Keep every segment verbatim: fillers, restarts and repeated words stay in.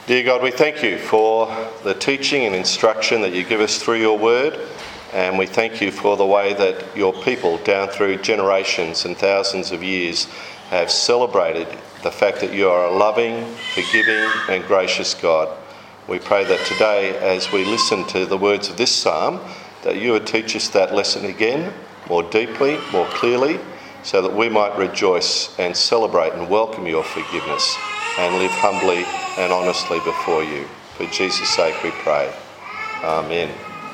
Dear God, we thank you for the teaching and instruction that you give us through your word, and we thank you for the way that your people down through generations and thousands of years have celebrated the fact that you are a loving, forgiving and gracious God. We pray that today, as we listen to the words of this psalm, that you would teach us that lesson again, more deeply, more clearly, so that we might rejoice and celebrate and welcome your forgiveness and live humbly and honestly before you. For Jesus' sake we pray. Amen.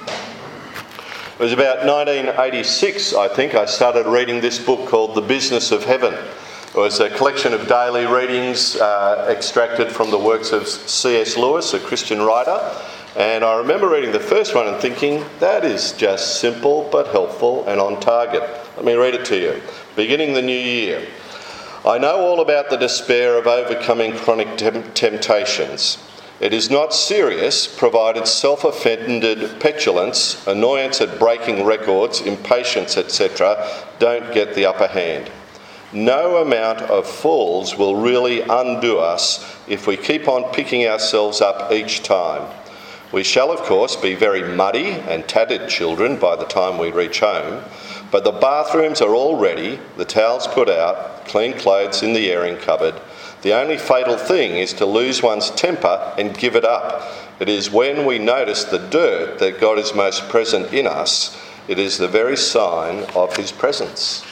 It was about nineteen eighty-six, I think, I started reading this book called The Business of Heaven. It was a collection of daily readings uh, extracted from the works of C S Lewis, a Christian writer. And I remember reading the first one and thinking, that is just simple but helpful and on target. Let me read it to you. Beginning the new year. I know all about the despair of overcoming chronic tem- temptations. It is not serious, provided self-offended petulance, annoyance at breaking records, impatience, et cetera don't get the upper hand. No amount of falls will really undo us if we keep on picking ourselves up each time. We shall, of course, be very muddy and tattered children by the time we reach home, but the bathrooms are all ready, the towels put out, clean clothes in the airing cupboard. The only fatal thing is to lose one's temper and give it up. It is when we notice the dirt that God is most present in us. It is the very sign of his presence.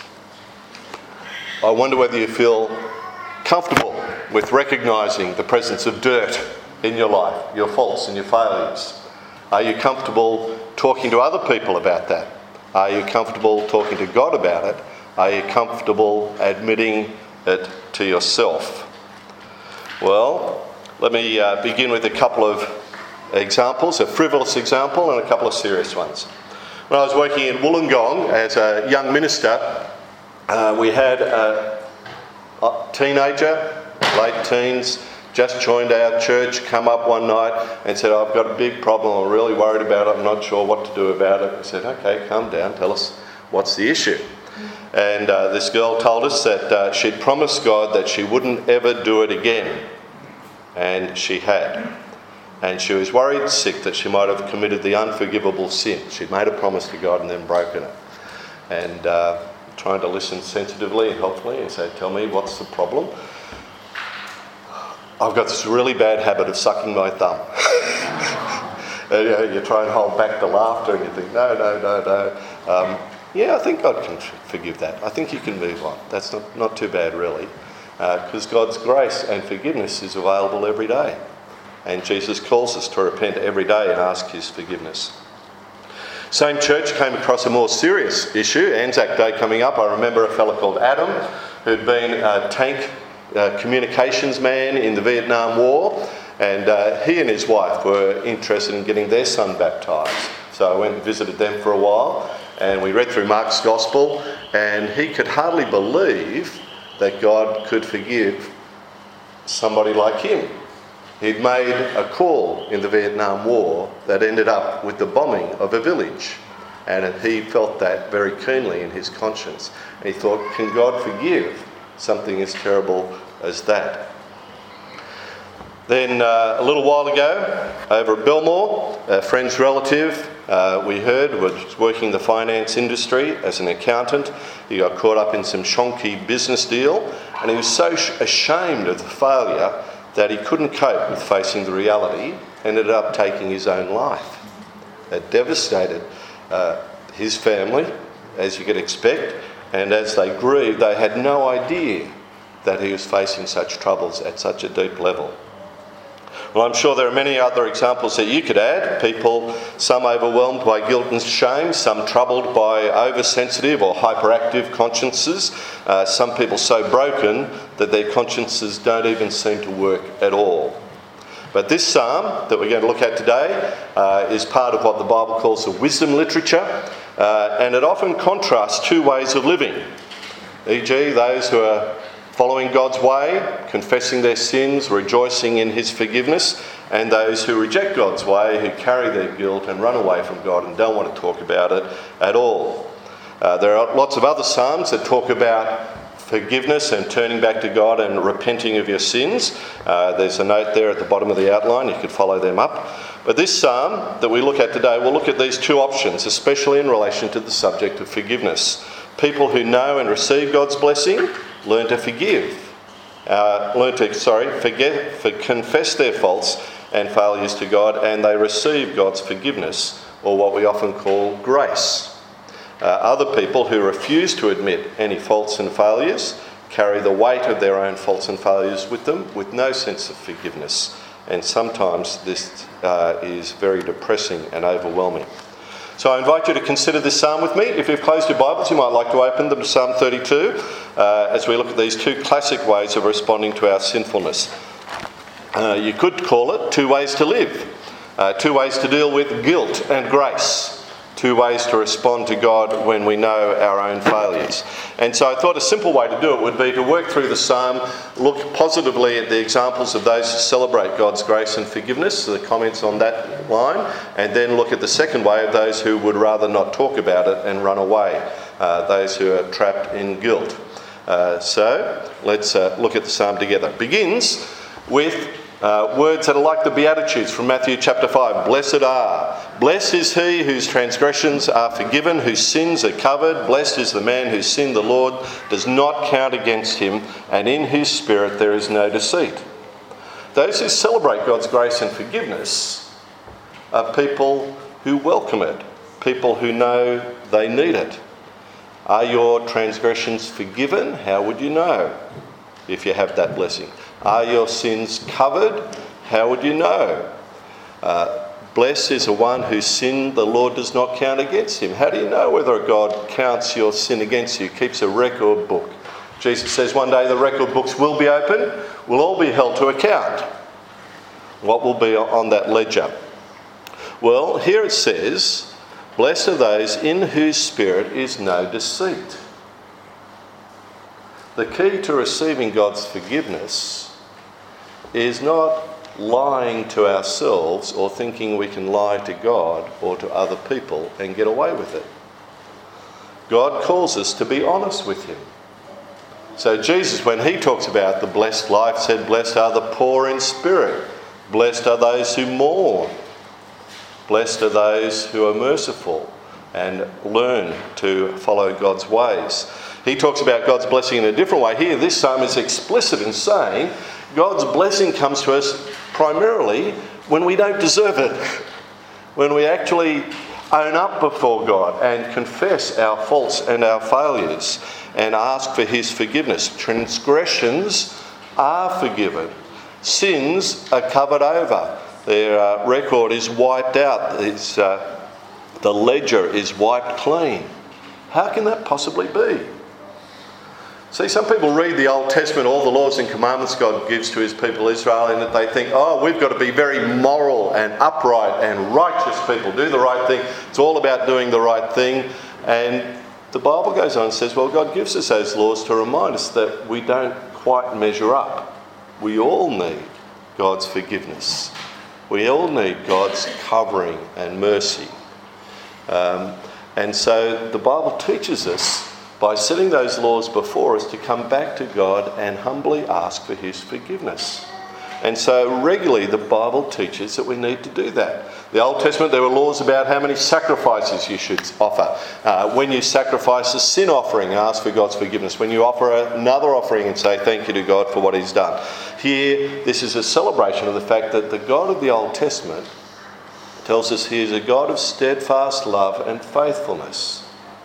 I wonder whether you feel comfortable with recognising the presence of dirt in your life, your faults and your failures. Are you comfortable talking to other people about that? Are you comfortable talking to God about it? Are you comfortable admitting it to yourself? Well, let me uh, begin with a couple of examples, a frivolous example and a couple of serious ones. When I was working in Wollongong as a young minister, uh, we had a, a teenager, late teens, just joined our church, come up one night and said, I've got a big problem, I'm really worried about it, I'm not sure what to do about it. I said, okay, calm down, tell us what's the issue. And uh, this girl told us that uh, she'd promised God that she wouldn't ever do it again. And she had. And she was worried sick that she might have committed the unforgivable sin. She'd made a promise to God and then broken it. And uh, trying to listen sensitively and helpfully and say, tell me, what's the problem? I've got this really bad habit of sucking my thumb. and, you know, you try and hold back the laughter and you think, no, no, no, no. Um, yeah, I think God can forgive that. I think you can move on. That's not, not too bad, really. Because uh, God's grace and forgiveness is available every day. And Jesus calls us to repent every day and ask his forgiveness. Same church came across a more serious issue. Anzac Day coming up. I remember a fellow called Adam who'd been a tank Uh, communications man in the Vietnam War, and uh, he and his wife were interested in getting their son baptised. So I went and visited them for a while, and we read through Mark's Gospel, and he could hardly believe that God could forgive somebody like him. He'd made a call in the Vietnam War that ended up with the bombing of a village, and he felt that very keenly in his conscience. And he thought, can God forgive something as terrible as that? Then uh, a little while ago, over at Belmore, a friend's relative, uh, we heard, was working in the finance industry as an accountant. He got caught up in some shonky business deal, and he was so sh- ashamed of the failure that he couldn't cope with facing the reality, ended up taking his own life. It devastated uh, his family, as you could expect, and as they grieved, they had no idea that he was facing such troubles at such a deep level. Well, I'm sure there are many other examples that you could add. People, some overwhelmed by guilt and shame, some troubled by oversensitive or hyperactive consciences, uh, some people so broken that their consciences don't even seem to work at all. But this psalm that we're going to look at today uh, is part of what the Bible calls the wisdom literature, uh, and it often contrasts two ways of living, for example those who are following God's way, confessing their sins, rejoicing in his forgiveness, and those who reject God's way, who carry their guilt and run away from God and don't want to talk about it at all. Uh, there are lots of other psalms that talk about forgiveness and turning back to God and repenting of your sins. Uh, there's a note there at the bottom of the outline. You could follow them up. But this psalm that we look at today, we'll look at these two options, especially in relation to the subject of forgiveness. People who know and receive God's blessing learn to forgive. Uh, learn to, sorry, forget, for, confess their faults and failures to God, and they receive God's forgiveness, or what we often call grace. Uh, other people who refuse to admit any faults and failures carry the weight of their own faults and failures with them, with no sense of forgiveness. And sometimes this uh, is very depressing and overwhelming. So I invite you to consider this psalm with me. If you've closed your Bibles, you might like to open them to Psalm thirty-two uh, as we look at these two classic ways of responding to our sinfulness. Uh, you could call it two ways to live, uh, two ways to deal with guilt and grace. Two ways to respond to God when we know our own failures. And so I thought a simple way to do it would be to work through the psalm, look positively at the examples of those who celebrate God's grace and forgiveness, the comments on that line, and then look at the second way of those who would rather not talk about it and run away, uh, those who are trapped in guilt. Uh, so let's uh, look at the psalm together. It begins with Uh, words that are like the Beatitudes from Matthew chapter five. Blessed are. Blessed is he whose transgressions are forgiven, whose sins are covered. Blessed is the man whose sin the Lord does not count against him, and in whose spirit there is no deceit. Those who celebrate God's grace and forgiveness are people who welcome it, people who know they need it. Are your transgressions forgiven? How would you know if you have that blessing? Are your sins covered? How would you know? Uh, blessed is the one whose sin the Lord does not count against him. How do you know whether God counts your sin against you, keeps a record book? Jesus says one day the record books will be opened, we'll all be held to account. What will be on that ledger? Well, here it says, blessed are those in whose spirit is no deceit. The key to receiving God's forgiveness is not lying to ourselves or thinking we can lie to God or to other people and get away with it. God calls us to be honest with him. So Jesus, when he talks about the blessed life, said, blessed are the poor in spirit, blessed are those who mourn, blessed are those who are merciful and learn to follow God's ways. He talks about God's blessing in a different way. Here, this psalm is explicit in saying God's blessing comes to us primarily when we don't deserve it, when we actually own up before God and confess our faults and our failures and ask for his forgiveness. Transgressions are forgiven. Sins are covered over. Their uh, record is wiped out. It's, uh, the ledger is wiped clean. How can that possibly be? See, some people read the Old Testament, all the laws and commandments God gives to his people Israel, and that they think, oh, we've got to be very moral and upright and righteous people, do the right thing. It's all about doing the right thing. And the Bible goes on and says, well, God gives us those laws to remind us that we don't quite measure up. We all need God's forgiveness. We all need God's covering and mercy. Um, and so the Bible teaches us, by setting those laws before us, to come back to God and humbly ask for his forgiveness. And so regularly the Bible teaches that we need to do that. The Old Testament, there were laws about how many sacrifices you should offer. Uh, when you sacrifice a sin offering, ask for God's forgiveness. When you offer another offering and say thank you to God for what he's done. Here, this is a celebration of the fact that the God of the Old Testament tells us he is a God of steadfast love and faithfulness,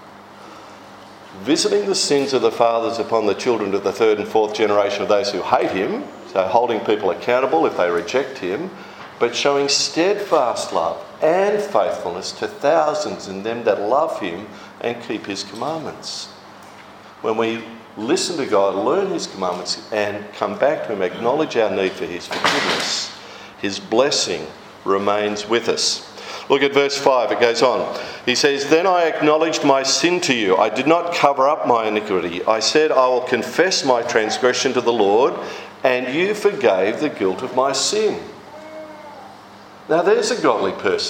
visiting the sins of the fathers upon the children to the third and fourth generation of those who hate him, so holding people accountable if they reject him, but showing steadfast love and faithfulness to thousands in them that love him and keep his commandments. When we listen to God, learn his commandments, and come back to him, acknowledge our need for his forgiveness, his blessing remains with us. Look at verse five, it goes on. He says, "Then I acknowledged my sin to you. I did not cover up my iniquity. I said, I will confess my transgression to the Lord, and you forgave the guilt of my sin." Now there's a godly person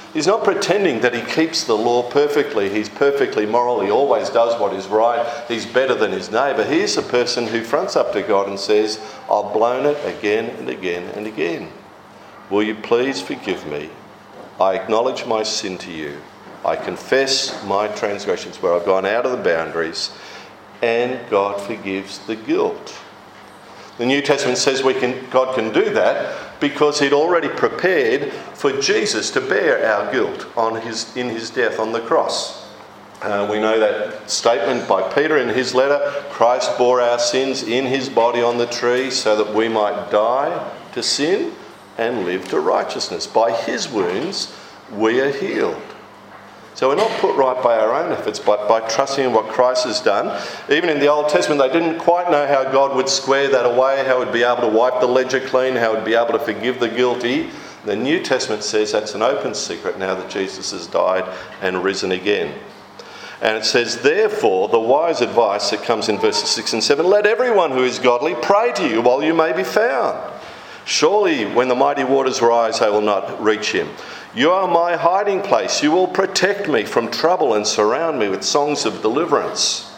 He's not pretending that he keeps the law perfectly. He's perfectly moral. He always does what is right. He's better than his neighbour. He's a person who fronts up to God and says, I've blown it again and again and again. Will you please forgive me? I acknowledge my sin to you. I confess my transgressions where I've gone out of the boundaries, and God forgives the guilt. The New Testament says we can, God can do that because he'd already prepared for Jesus to bear our guilt on his, in his death on the cross. Uh, we know that statement by Peter in his letter, Christ bore our sins in his body on the tree so that we might die to sin and live to righteousness. By his wounds we are healed. So we're not put right by our own efforts, but by trusting in what Christ has done. Even in the Old Testament, they didn't quite know how God would square that away, how he'd be able to wipe the ledger clean, how he'd be able to forgive the guilty. The New Testament says that's an open secret now that Jesus has died and risen again. And it says, therefore, the wise advice that comes in verses six and seven, let everyone who is godly pray to you while you may be found. Surely when the mighty waters rise, they will not reach him. You are my hiding place. You will protect me from trouble and surround me with songs of deliverance.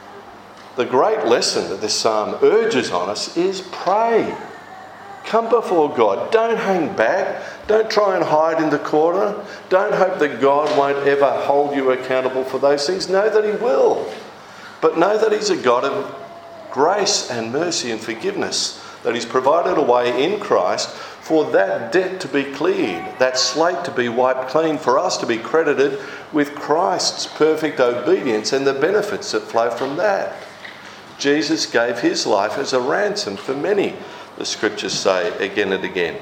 The great lesson that this psalm urges on us is pray. Come before God. Don't hang back. Don't try and hide in the corner. Don't hope that God won't ever hold you accountable for those things. Know that he will. But know that he's a God of grace and mercy and forgiveness, that he's provided a way in Christ for that debt to be cleared, that slate to be wiped clean, for us to be credited with Christ's perfect obedience and the benefits that flow from that. Jesus gave his life as a ransom for many, the scriptures say again and again.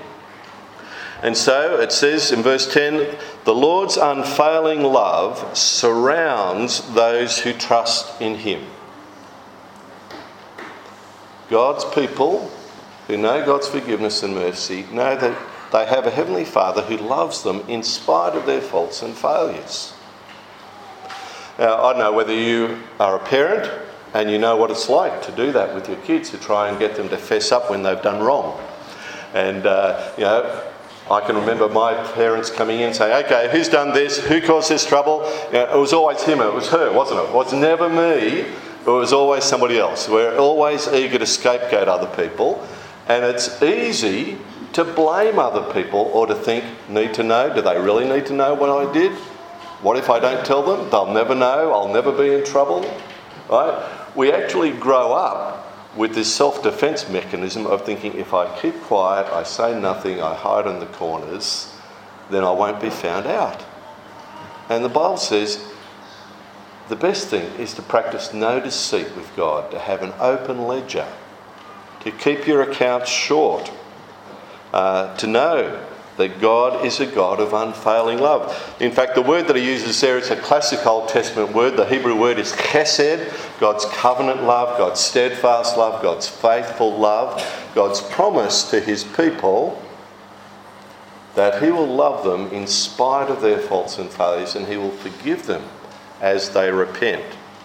And so it says in verse ten, the Lord's unfailing love surrounds those who trust in him. God's people who know God's forgiveness and mercy know that they have a Heavenly Father who loves them in spite of their faults and failures. Now, I don't know whether you are a parent and you know what it's like to do that with your kids, to try and get them to fess up when they've done wrong. And, uh, you know, I can remember my parents coming in saying, okay, who's done this? Who caused this trouble? You know, it was always him, it was her, wasn't it? It was never me, it was always somebody else. We're always eager to scapegoat other people. And it's easy to blame other people or to think, need to know, do they really need to know what I did? What if I don't tell them? They'll never know, I'll never be in trouble. Right? We actually grow up with this self-defense mechanism of thinking, if I keep quiet, I say nothing, I hide in the corners, then I won't be found out. And the Bible says the best thing is to practice no deceit with God, to have an open ledger, to keep your accounts short, uh, to know that God is a God of unfailing love. In fact, the word that he uses there is a classic Old Testament word. The Hebrew word is chesed, God's covenant love, God's steadfast love, God's faithful love, God's promise to his people that he will love them in spite of their faults and failures, and he will forgive them as they repent.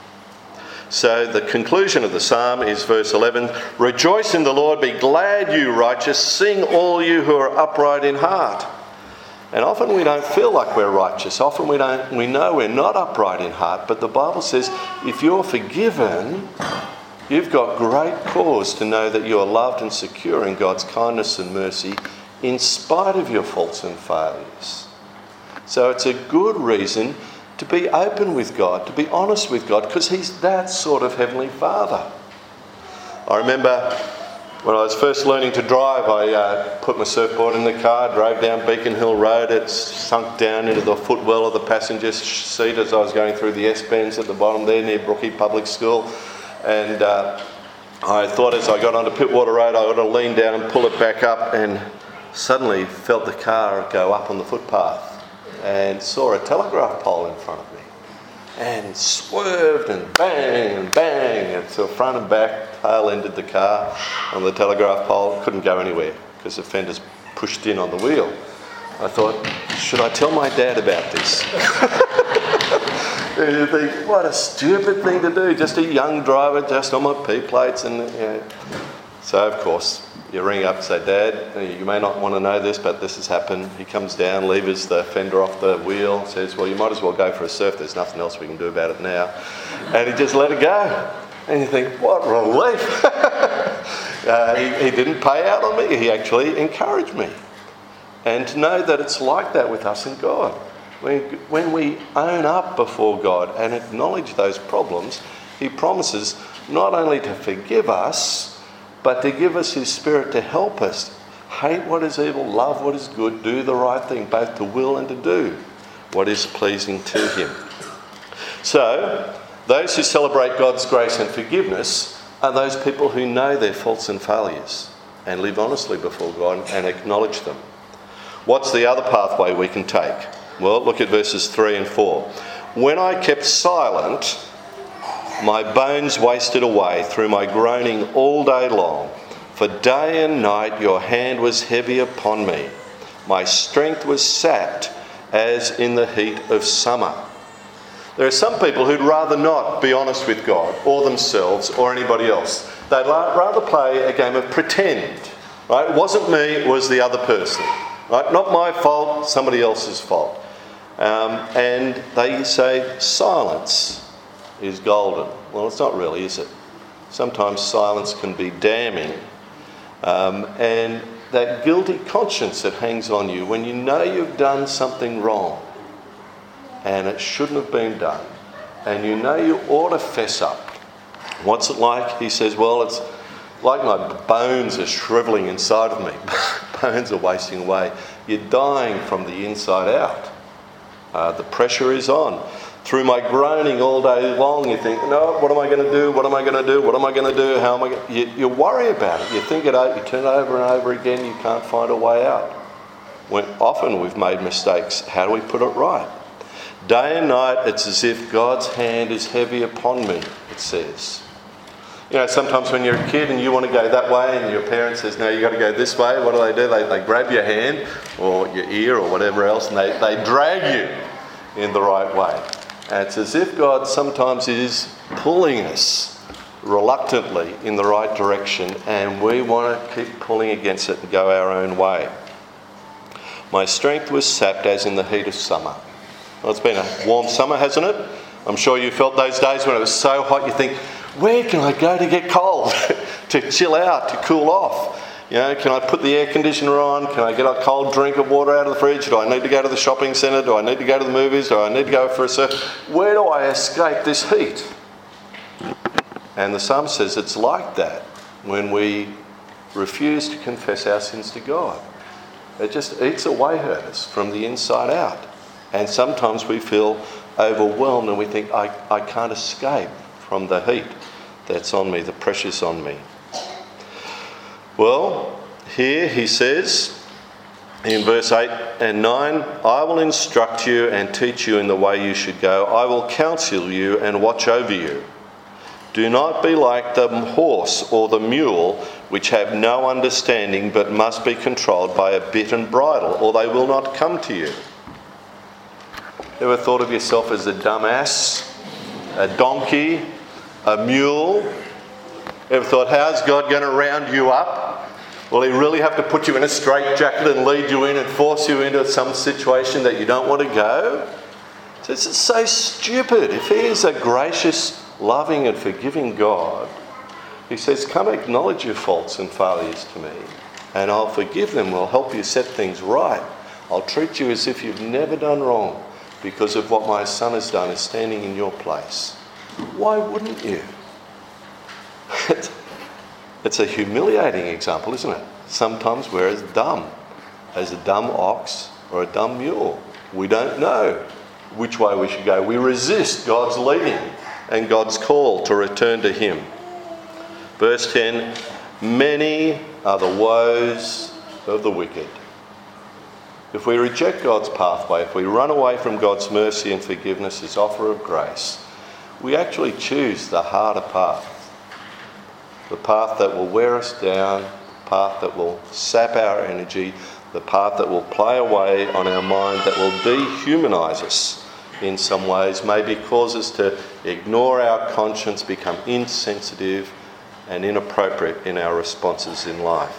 So the conclusion of the psalm is verse eleven, rejoice in the Lord, be glad you righteous, sing all you who are upright in heart. And often we don't feel like we're righteous. Often we don't. We know we're not upright in heart, but the Bible says if you're forgiven, you've got great cause to know that you are loved and secure in God's kindness and mercy in spite of your faults and failures. So it's a good reason to be open with God, to be honest with God, because he's that sort of Heavenly Father. I remember when I was first learning to drive, I uh, put my surfboard in the car, drove down Beacon Hill Road. It sunk down into the footwell of the passenger seat as I was going through the S-Bends at the bottom there near Brookie Public School. And uh, I thought as I got onto Pittwater Road, I ought to lean down and pull it back up, and suddenly felt the car go up on the footpath and saw a telegraph pole in front of me, and swerved and bang and bang and to the front and back, tail-ended the car on the telegraph pole. Couldn't go anywhere because the fenders pushed in on the wheel. I thought, should I tell my dad about this? And you think, what a stupid thing to do, just a young driver, just on my P plates. And you know. So, of course, you ring up and say, Dad, you may not want to know this, but this has happened. He comes down, levers the fender off the wheel, says, well, you might as well go for a surf. There's nothing else we can do about it now. And he just let it go. And you think, what relief. uh, he, he didn't pay out on me. He actually encouraged me. And to know that it's like that with us and God. When, when we own up before God and acknowledge those problems, he promises not only to forgive us, but to give us his Spirit to help us hate what is evil, love what is good, do the right thing, both to will and to do what is pleasing to him. So, those who celebrate God's grace and forgiveness are those people who know their faults and failures and live honestly before God and acknowledge them. What's the other pathway we can take? Well, look at verses three and four. When I kept silent, my bones wasted away through my groaning all day long. For day and night your hand was heavy upon me. My strength was sapped as in the heat of summer. There are some people who'd rather not be honest with God or themselves or anybody else. They'd rather play a game of pretend. Right? It wasn't me, it was the other person. Right? Not my fault, somebody else's fault. Um, and they say silence is golden. Well, it's not really, is it? Sometimes silence can be damning. Um, and that guilty conscience that hangs on you when you know you've done something wrong and it shouldn't have been done, and you know you ought to fess up. What's it like? He says, well, it's like my bones are shrivelling inside of me. Bones are wasting away. You're dying from the inside out. Uh, the pressure is on. Through my groaning all day long, you think, no, what am I going to do? What am I going to do? What am I going to do? How am I going to... You, you worry about it. You think it out. You turn it over and over again. You can't find a way out. When often we've made mistakes. How do we put it right? Day and night, it's as if God's hand is heavy upon me, it says. You know, sometimes when you're a kid and you want to go that way and your parent says, no, you've got to go this way, what do they do? They, they grab your hand or your ear or whatever else and they, they drag you in the right way. And it's as if God sometimes is pulling us reluctantly in the right direction and we want to keep pulling against it and go our own way. My strength was sapped as in the heat of summer. Well, it's been a warm summer, hasn't it? I'm sure you felt those days when it was so hot you think, where can I go to get cold? To chill out, to cool off? You know, can I put the air conditioner on? Can I get a cold drink of water out of the fridge? Do I need to go to the shopping centre? Do I need to go to the movies? Do I need to go for a surf? Where do I escape this heat? And the psalm says it's like that when we refuse to confess our sins to God. It just eats away at us from the inside out. And sometimes we feel overwhelmed and we think, I, I can't escape from the heat that's on me, the pressure's on me. Well, here he says in verse eight and nine, I will instruct you and teach you in the way you should go. I will counsel you and watch over you. Do not be like the horse or the mule, which have no understanding but must be controlled by a bit and bridle, or they will not come to you. Ever thought of yourself as a dumb ass, a donkey, a mule? Ever thought, how's God going to round you up? Will he really have to put you in a straitjacket and lead you in and force you into some situation that you don't want to go? This is so stupid. If he is a gracious, loving and forgiving God, he says, come acknowledge your faults and failures to me and I'll forgive them. I'll help you set things right. I'll treat you as if you've never done wrong because of what my son has done is standing in your place. Why wouldn't you? It's a humiliating example, isn't it? Sometimes we're as dumb as a dumb ox or a dumb mule. We don't know which way we should go. We resist God's leading and God's call to return to him. Verse ten, many are the woes of the wicked. If we reject God's pathway, if we run away from God's mercy and forgiveness, his offer of grace, we actually choose the harder path. The path that will wear us down, the path that will sap our energy, the path that will play away on our mind, that will dehumanise us in some ways, maybe cause us to ignore our conscience, become insensitive, and inappropriate in our responses in life?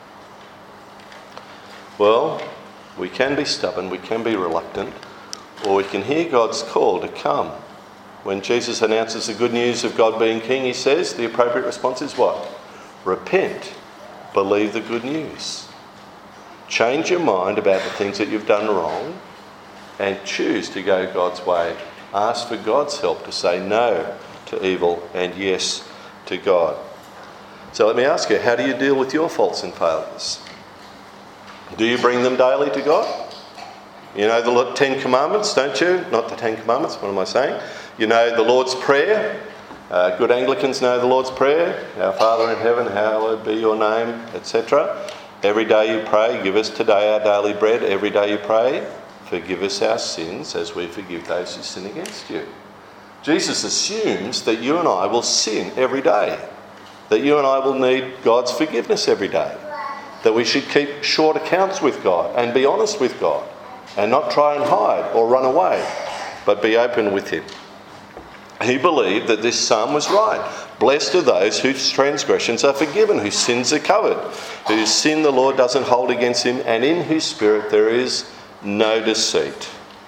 Well, we can be stubborn, we can be reluctant, or we can hear God's call to come. When Jesus announces the good news of God being King, he says the appropriate response is what? Repent, believe the good news. Change your mind about the things that you've done wrong and choose to go God's way. Ask for God's help to say no to evil and yes to God. So let me ask you, how do you deal with your faults and failures? Do you bring them daily to God? You know the Ten Commandments, don't you? Not the Ten Commandments, what am I saying? You know the Lord's Prayer. Uh, good Anglicans know the Lord's Prayer. Our Father in heaven, hallowed be your name, et cetera. Every day you pray, give us today our daily bread. Every day you pray, forgive us our sins as we forgive those who sin against you. Jesus assumes that you and I will sin every day. That you and I will need God's forgiveness every day. That we should keep short accounts with God and be honest with God and not try and hide or run away, but be open with him. He believed that this psalm was right. Blessed are those whose transgressions are forgiven, whose sins are covered, whose sin the Lord doesn't hold against him, and in whose spirit there is no deceit.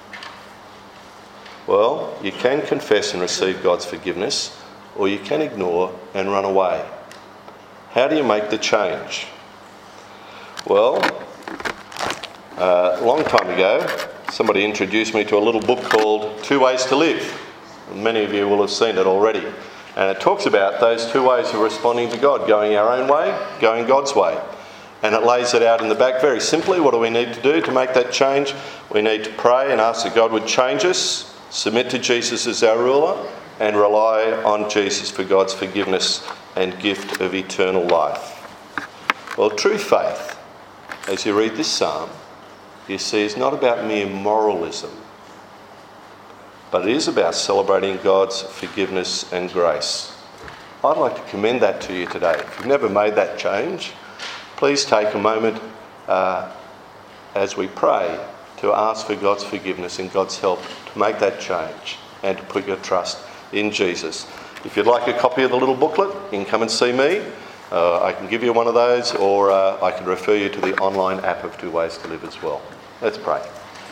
Well, you can confess and receive God's forgiveness, or you can ignore and run away. How do you make the change? Well, uh, a long time ago, somebody introduced me to a little book called Two Ways to Live. Many of you will have seen it already. And it talks about those two ways of responding to God, going our own way, going God's way. And it lays it out in the back very simply. What do we need to do to make that change? We need to pray and ask that God would change us, submit to Jesus as our ruler, and rely on Jesus for God's forgiveness and gift of eternal life. Well, true faith, as you read this psalm, you see is not about mere moralism, but it is about celebrating God's forgiveness and grace. I'd like to commend that to you today. If you've never made that change, please take a moment uh, as we pray to ask for God's forgiveness and God's help to make that change and to put your trust in Jesus. If you'd like a copy of the little booklet, you can come and see me. Uh, I can give you one of those, or uh, I can refer you to the online app of Two Ways to Live as well. Let's pray.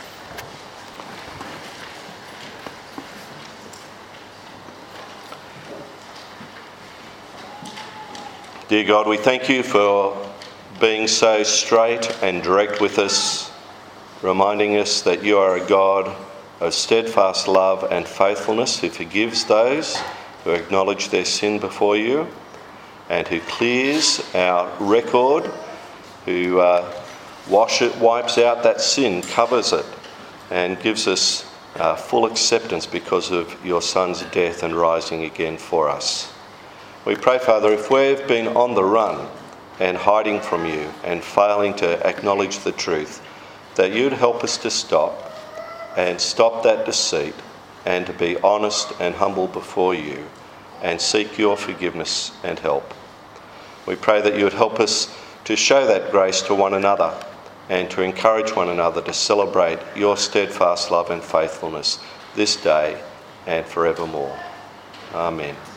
Dear God, we thank you for being so straight and direct with us, reminding us that you are a God of steadfast love and faithfulness who forgives those who acknowledge their sin before you and who clears our record, who uh, wash it, wipes out that sin, covers it and gives us uh, full acceptance because of your Son's death and rising again for us. We pray, Father, if we've been on the run and hiding from you and failing to acknowledge the truth, that you'd help us to stop and stop that deceit and to be honest and humble before you and seek your forgiveness and help. We pray that you would help us to show that grace to one another and to encourage one another to celebrate your steadfast love and faithfulness this day and forevermore. Amen.